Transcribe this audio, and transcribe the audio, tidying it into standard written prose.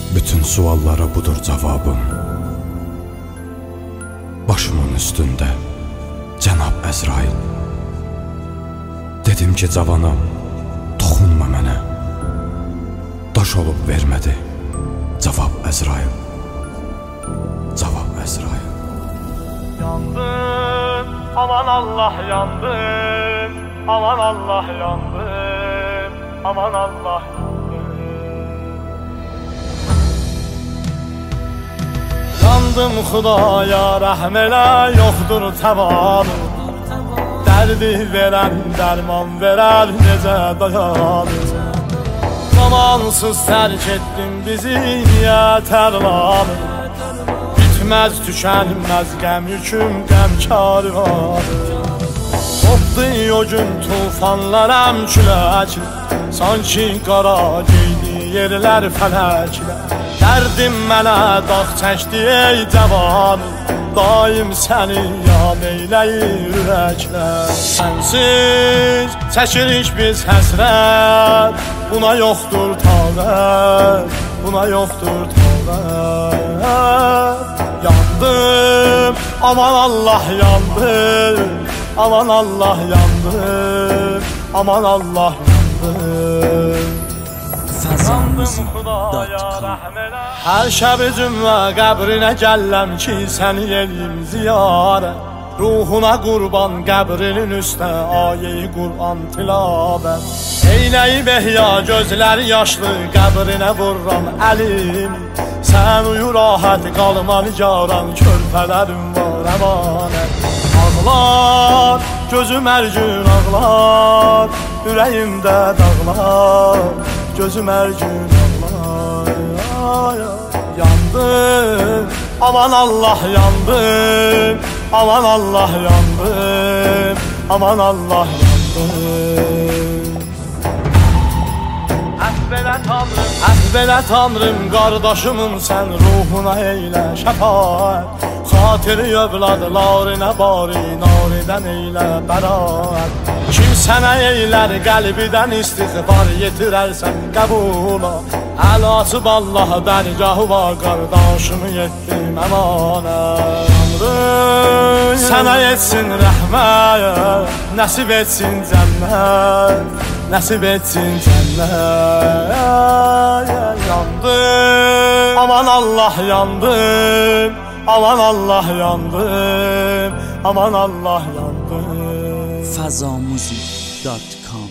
Bütün suallara budur cevabım. Başımın üstünde Cənab Əzrail. Dedim ki cavanam, toxunma mənə. Daş olub vermədi cavab Əzrail. Cavab Əzrail. Yandım, aman Allah yandım, aman Allah yandım, aman Allah yandım. Yandım Xudaya rəhm elə, yoxdur təvanı. Dərdi verən dərman verər, necə dayanır. Zamansız tərk etdim bizi, niyə tərlanır. Bitməz, tükənməz qəm yüküm, qəmkarı var. Qopdu o gün tufanlar əmküləklə, sanki qara geydi yerlər fələklə. Dərdim mənə dağ çəkdi ey cavan, daim səni yad eyləyir ürəklər. Sənsiz çəkirik biz həsrət, buna yoxdur taqət, buna yoxdur taqət. Yandım, aman Allah yandım, aman Allah yandım, aman Allah yandım. Hər şəb cümlə qəbrinə gəlləm ki, səni eləyim ziyarət. Ruhuna qurban qəbrinin üstə ayə-i Qur'an tilavət. Eyləyib ehya gözləri yaşlı qəbrinə vururam əlimi. Sən uyu rahat qalma nigaran, körpələrim var əmanət. Ağlar, gözüm hər gün ağlar, ürəyimdə dağlar, gözüm hər gün ağlar. Yandım, aman Allah yandım, aman Allah yandım, aman Allah yandım. Əhvələ tanrım, qardaşımın sən ruhuna eylə şəfaət. Xatiri övladlarına bari naridən eylə bəraət. Kim sənə eylər qəlbidən istiğfar, yetirərsən qəbula. Əl açıb Allah dərgahı var, qardaşımı yetdim əmanət. Tanrım sənə etsin rəhmət, nəsib etsin cənnət, nəsib etsin cənnət. Yandım, aman Allah yandım, aman Allah yandım, aman Allah yandım. fazamuzik.com